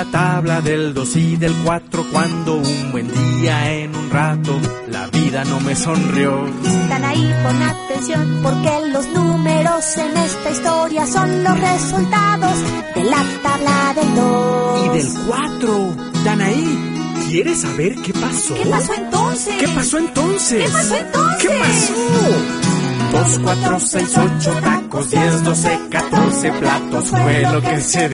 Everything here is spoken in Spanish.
la tabla del 2 y del 4 cuando un buen día en un rato la vida no me sonrió. Danaí, pon atención, porque los números en esta historia son los resultados de la tabla del 2 y del 4. Danaí, ¿quieres saber qué pasó? ¿Qué pasó entonces? ¿Qué pasó entonces? ¿Qué pasó entonces? ¿Qué pasó? 2, 4, 6, 8 tacos, 10, 12, 14 platos fue lo que se